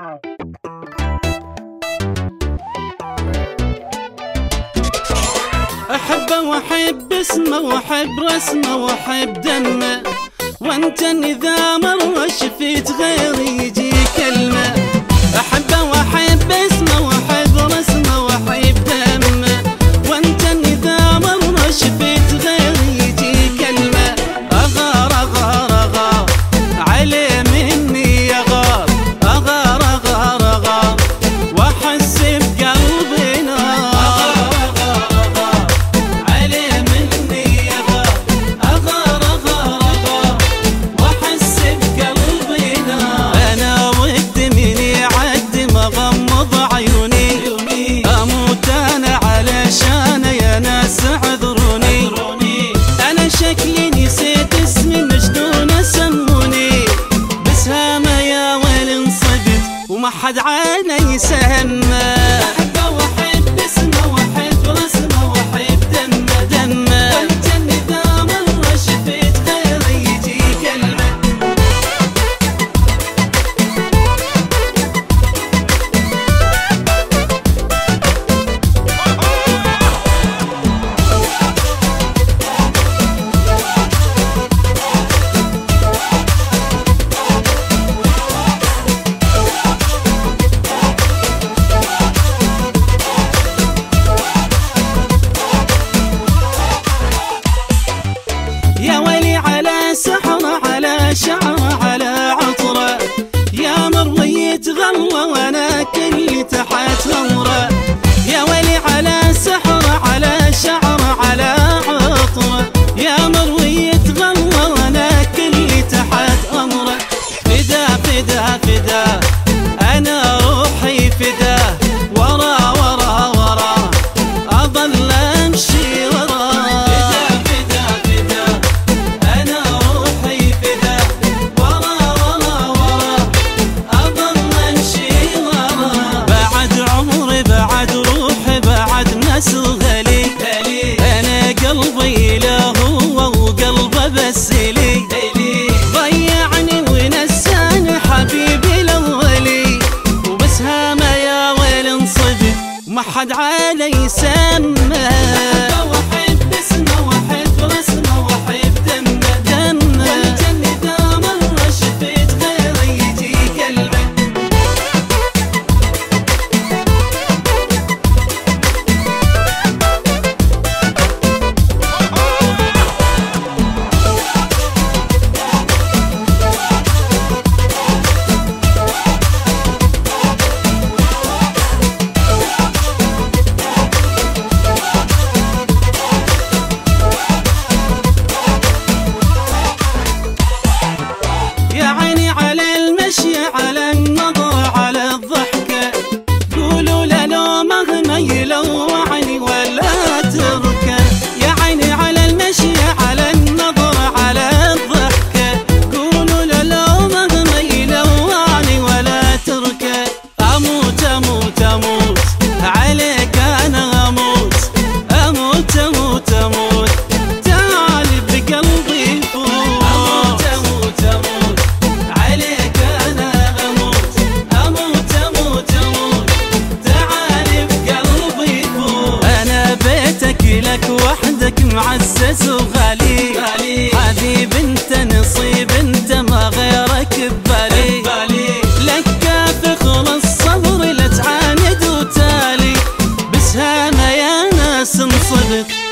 أحبه وأحب اسمه وأحب رسمه وأحب دمه، وأنت إذا مر شفيت غيري يجي كلمة. أحبه وأحب اسمه وأحب رسمه وأحب دمه، وأنت إذا مر شفيت غيري يجي كلمة. أغار أغار أغار عليه مني يغار، أغار أغار أغار وأحس بقلبي نار. شكلي نسيت اسمي مجنونة سموني، بسهامة يا ويل انصبت وما حد عانى يسهمه. أحبه وأحب اسمه وأحب رسمه وأحب دمه دمه، وأنت إذا مر شفيت غيري يجي كلمة. يا ويلي على سحرة على شعرة على عطرة، يا مروي يتغلى وانا كلي تحت غمرة. يا ويلي على سحرة على شعرة على عطرة، يا مروي يتغلى وانا كلي تحت غمرة. فدا فدا فدا انا روحي فدا، ورا ورا ورا اضل امشي ورا. غلي انا قلبي لا هو وقلبه بس لي، ضيعني ونساني حبيبي الاولي، وبسهامه يا ويل انصبت ما حد علي يسمى. أحبه وأحب اسمه وأحب رسمه وأحب دمه دمه، وأنت إذا مر شفيت غيري يجي كلمة. على النظرة على الضحكة، قولوا له لو مهما يلوعني ولا تركه. يا عيني على المشي على النظرة على الضحكة، قولوا له لو مهما يلوعني ولا تركه. أموت أموت أموت عليك أنا أموت، أموت أموت أموت تعال بقلبي فوت. أموت أموت أموت عليك لك وحدك معزز وغالي، حبيب انت نصيب انت ما غيرك ببالي. لك كافي خلص صبري لا تعاند وتالي، بسهامة يا ناس انصبت